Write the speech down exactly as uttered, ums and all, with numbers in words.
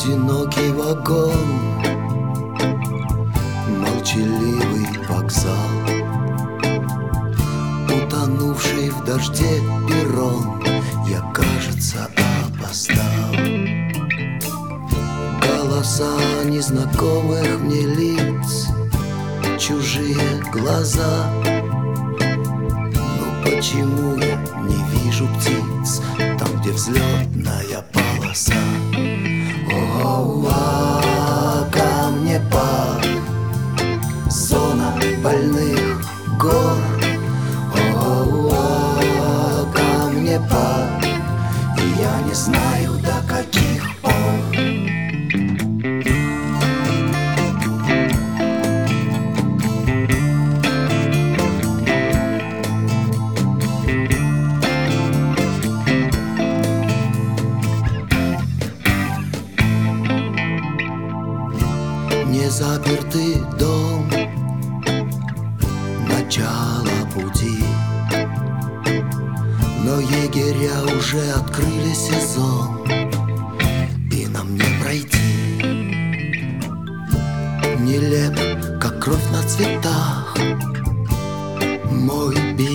одинокий вагон, молчаливый вокзал, утонувший в дожде перрон. Я, кажется, опоздал. Голоса незнакомых мне лиц, чужие глаза. Но почему я не вижу птиц там, где взлетная полоса? О, а ко мне парк, зона больных гор. О, а ко мне парк, и я не знаю, до каких пор. Незапертый дом, начало пути, но егеря уже открыли сезон, и нам не пройти. Нелеп, как кровь на цветах, мой билет.